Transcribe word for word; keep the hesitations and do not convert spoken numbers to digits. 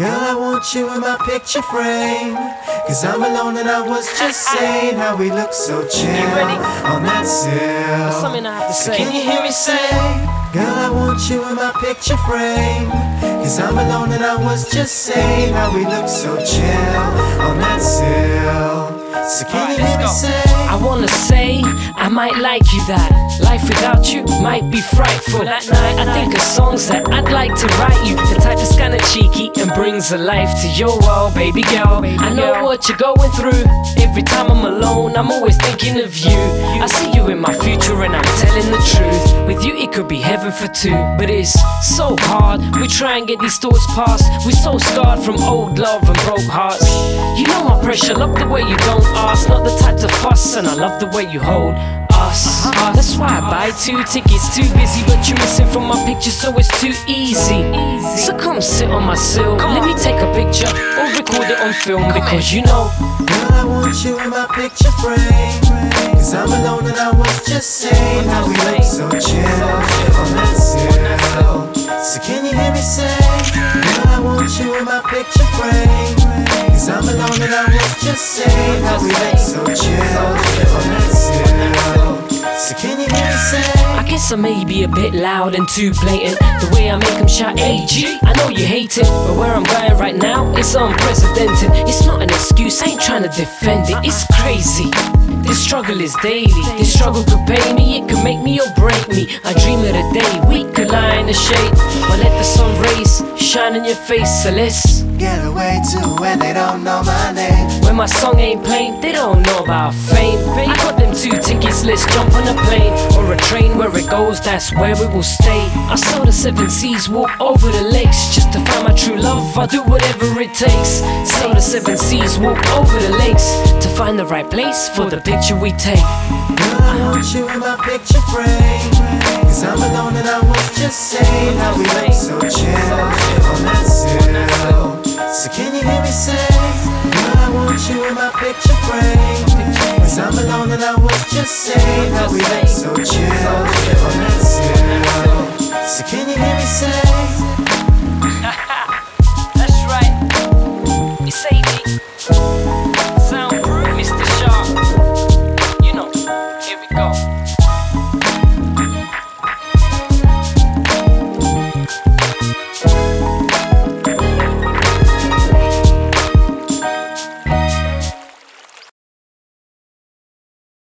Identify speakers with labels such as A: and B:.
A: Girl, I want you in my picture frame, cause I'm alone and I was just saying how we look so chill on that sill.
B: Something I have to
A: So
B: say.
A: can you hear me say, girl, I want you in my picture frame, cause I'm alone and I was just saying how we look so chill on that sill. So can you hear me say,
B: I wanna say, I might like you that life without you might be frightful. That night I think of songs that I'd like to write you, the type that's kinda cheeky and brings a life to your world, baby girl. I know what you're going through. Every time I'm alone, I'm always thinking of you. I see you in my future and I'm telling the truth. With you it could be heaven for two, but it's so hard. We try and get these thoughts past. We're so scarred from old love and broke hearts. You know my pressure, love the way you don't ask, not the type to fuss, and I love the way you hold us. That's why I buy two tickets, too busy, but you're missing from my picture, so it's too easy. So come sit on my sill, let me take a picture or record it on film, because you know,
A: girl, I want you in my picture frame, cause I'm alone and I was just saying how we look so chill on that sill. So can you hear me say, girl, I want you in my picture frame, cause I'm alone and I was just saying how we look so chill on that sill. So can you hear me say,
B: I guess I may be a bit loud and too blatant, the way I make them shout A G, I know you hate it, but where I'm going right now, it's unprecedented. It's not an excuse, I ain't trying to defend it, it's crazy. This struggle is daily, this struggle could pay me, it could make me or break me. I dream of the day we could lie in the shade, but let the sun rays shine in your face, so let's
A: get away to where they don't know my name.
B: when my song ain't playing, they don't know about fame. I got them two tickets, let's jump on a plane or a train, where it goes, that's where we will stay. I saw the seven seas, walk over the lakes, just to find my true love, I'll do whatever it takes. Saw the seven seas, walk over the lakes, to find the right place for the picture we take.
A: Girl, I want you in my picture frame, cause I'm alone and I was just saying how we look so chill on that sill. So can you hear me say, girl, I want you in my picture frame, cause I'm alone and I was just saying how we look so chill on that sill.